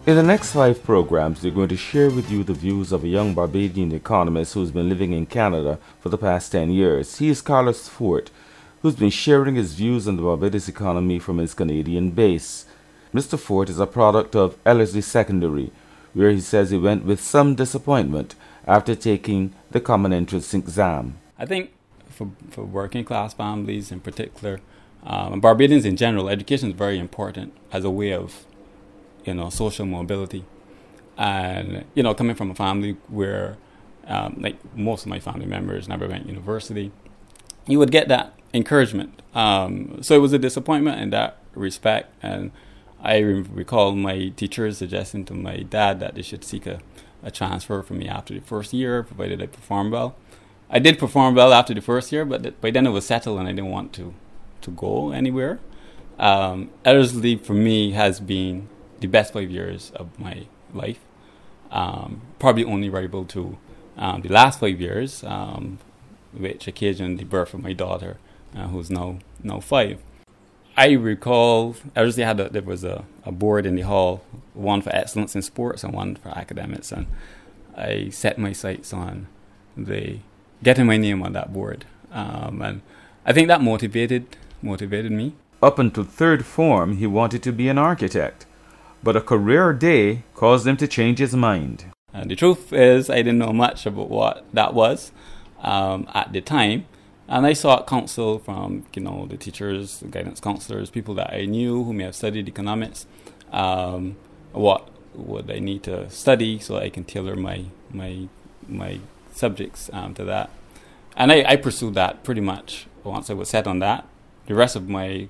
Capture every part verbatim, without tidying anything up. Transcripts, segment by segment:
In the next five programs, we're going to share with you the views of a young Barbadian economist who's been living in Canada for the past ten years. He is Carlos Fort, who's been sharing his views on the Barbados economy from his Canadian base. Mister Fort is a product of Ellerslie Secondary, where he says he went with some disappointment after taking the common entrance exam. I think for, for working class families in particular, um, and Barbadians in general, education is very important as a way of you know, social mobility. And, you know, coming from a family where, um, like, most of my family members never went to university, you would get that encouragement. Um, so it was a disappointment in that respect. And I re- recall my teachers suggesting to my dad that they should seek a, a transfer for me after the first year, provided I performed well. I did perform well after the first year, but th- by then it was settled and I didn't want to, to go anywhere. Um, Ellerslie, for me, has been the best five years of my life, um, probably only rival to um, the last five years, um, which occasioned the birth of my daughter, uh, who's now now five. I recall, Ellerslie had a, there was a, a board in the hall, one for excellence in sports and one for academics, and I set my sights on the getting my name on that board, um, and I think that motivated motivated me. Up until third form, he wanted to be an architect, but a career day caused him to change his mind. And the truth is, I didn't know much about what that was um, at the time. And I sought counsel from, you know, the teachers, the guidance counselors, people that I knew who may have studied economics. Um, what would I need to study so I can tailor my my my subjects um, to that? And I, I pursued that pretty much once I was set on that. The rest of my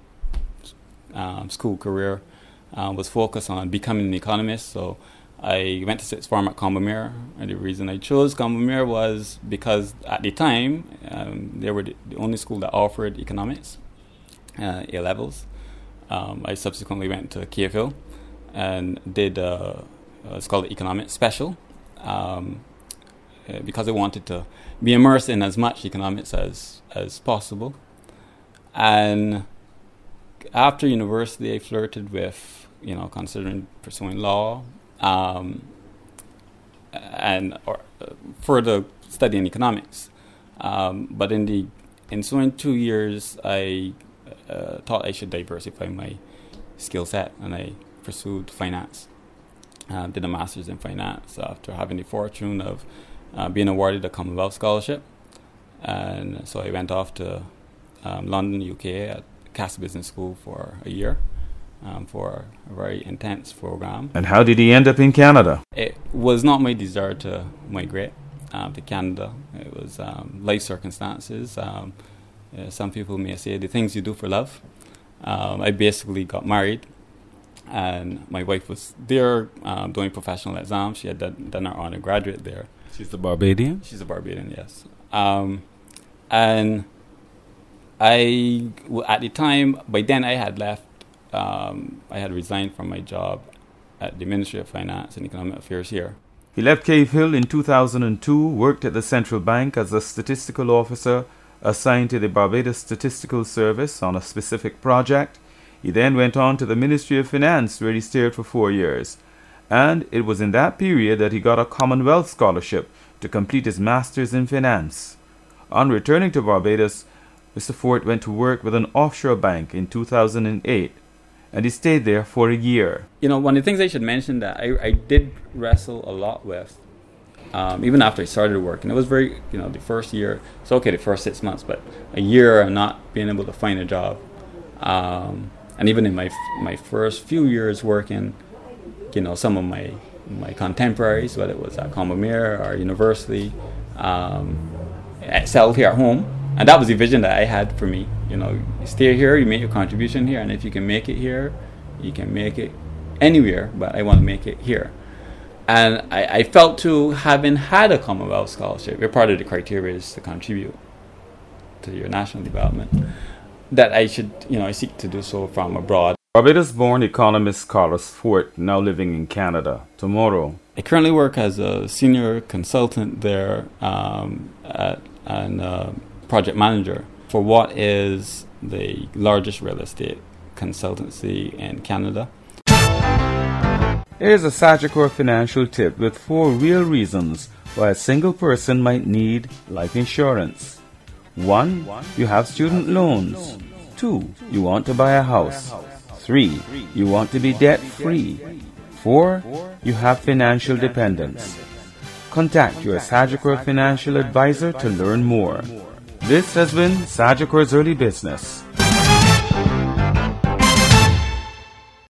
um, school career Uh, was focused on becoming an economist. So I went to sixth form at Combermere, and the reason I chose Combermere was because at the time um, they were the, the only school that offered economics, uh, A levels. Um, I subsequently went to K F L and did uh, it's called the economics special um, uh, because I wanted to be immersed in as much economics as as possible. And after university, I flirted with, you know, considering pursuing law um, and or uh, further studying economics. Um, but in the ensuing two years, I uh, thought I should diversify my skill set, and I pursued finance. Uh, did a master's in finance after having the fortune of uh, being awarded a Commonwealth Scholarship. And so I went off to um, London, U K at Cass Business School for a year um, for a very intense program. And how did he end up in Canada? It was not my desire to migrate um, to Canada. It was um, life circumstances. Um, uh, some people may say the things you do for love. Um, I basically got married, and my wife was there um, doing professional exams. She had done, done her undergraduate there. She's a Barbadian? She's a Barbadian, yes. Um, and I, at the time, by then I had left, um, I had resigned from my job at the Ministry of Finance and Economic Affairs here. He left Cave Hill in two thousand two, worked at the Central Bank as a statistical officer assigned to the Barbados Statistical Service on a specific project. He then went on to the Ministry of Finance, where he stayed for four years. And it was in that period that he got a Commonwealth Scholarship to complete his Master's in Finance. On returning to Barbados, Mister Fort went to work with an offshore bank in two thousand eight, and he stayed there for a year. You know, one of the things I should mention that I, I did wrestle a lot with, um, even after I started work, and it was very, you know, the first year, it's okay the first six months, but a year of not being able to find a job. Um, and even in my my first few years working, you know, some of my, my contemporaries, whether it was at Combermere or university, um, excelled here at home. And that was the vision that I had for me. You know, you stay here, you make your contribution here, and if you can make it here, you can make it anywhere, but I want to make it here. And I, I felt too, having had a Commonwealth Scholarship, where part of the criteria is to contribute to your national development, that I should, you know, I seek to do so from abroad. Barbados-born economist Carlos Fort, now living in Canada. Tomorrow. I currently work as a senior consultant there um, at, and uh, project manager for what is the largest real estate consultancy in Canada. Here's a Sagicor financial tip with four real reasons why a single person might need life insurance. One, you have student loans. Two, you want to buy a house. Three, you want to be debt-free. Four, you have financial dependence. Contact your Sagicor financial advisor to learn more. This has been Sagicor's Early Business.